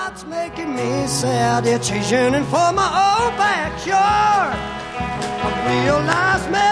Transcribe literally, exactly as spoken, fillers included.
what's making me sad. It's yearning for my old backyard. I realize me